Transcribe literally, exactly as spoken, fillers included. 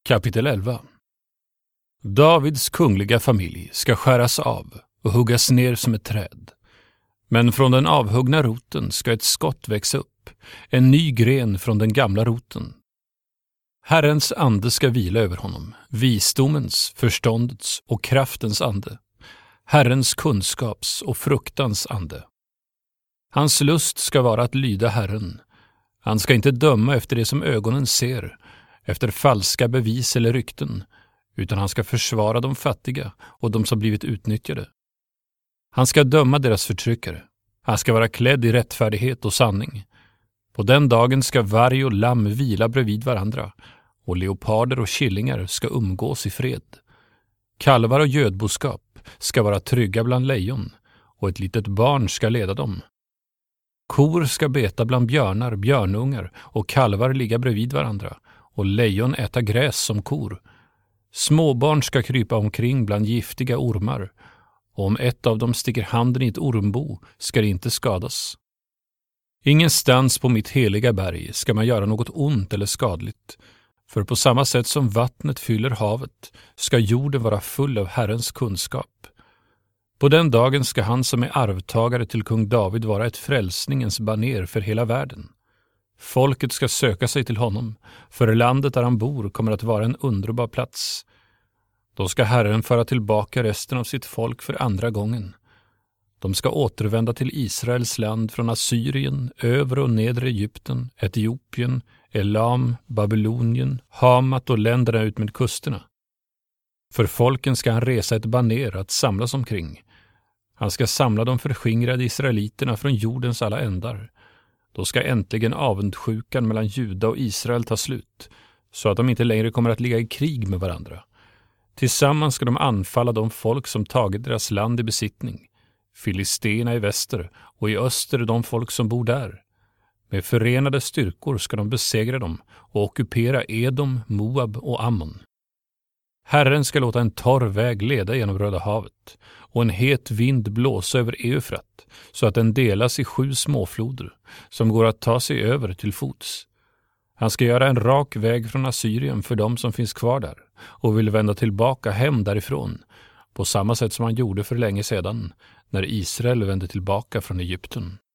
Kapitel elva. Davids kungliga familj ska skäras av och huggas ner som ett träd. Men från den avhuggna roten ska ett skott växa upp, en ny gren från den gamla roten. Herrens ande ska vila över honom, visdomens, förståndets och kraftens ande, Herrens kunskaps och fruktans ande. Hans lust ska vara att lyda Herren. Han ska inte döma efter det som ögonen ser, efter falska bevis eller rykten, utan han ska försvara de fattiga och de som blivit utnyttjade. Han ska döma deras förtryckare. Han ska vara klädd i rättfärdighet och sanning. På den dagen ska varg och lamm vila bredvid varandra, och leoparder och killingar ska umgås i fred. Kalvar och gödboskap ska vara trygga bland lejon, och ett litet barn ska leda dem. Kor ska beta bland björnar, björnungar, och kalvar ligga bredvid varandra, och lejon äta gräs som kor. Småbarn ska krypa omkring bland giftiga ormar, och om ett av dem sticker handen i ett ormbo ska det inte skadas. Ingenstans på mitt heliga berg ska man göra något ont eller skadligt, för på samma sätt som vattnet fyller havet ska jorden vara full av Herrens kunskap. På den dagen ska han som är arvtagare till kung David vara ett frälsningens baner för hela världen. Folket ska söka sig till honom, för landet där han bor kommer att vara en underbar plats. Då ska Herren föra tillbaka resten av sitt folk för andra gången. De ska återvända till Israels land från Assyrien, övre och nedre Egypten, Etiopien, Elam, Babylonien, Hamat och länderna ut med kusterna. För folken ska han resa ett baner att samlas omkring. Han ska samla de förskingrade israeliterna från jordens alla ändar. Då ska äntligen avundsjukan mellan Juda och Israel ta slut, så att de inte längre kommer att ligga i krig med varandra. Tillsammans ska de anfalla de folk som tagit deras land i besittning, filisterna i väster och i öster de folk som bor där. Med förenade styrkor ska de besegra dem och ockupera Edom, Moab och Ammon. Herren ska låta en torr väg leda genom Röda havet och en het vind blåsa över Eufrat, så att den delas i sju småfloder som går att ta sig över till fots. Han ska göra en rak väg från Assyrien för dem som finns kvar där och vill vända tillbaka hem därifrån, på samma sätt som han gjorde för länge sedan när Israel vände tillbaka från Egypten.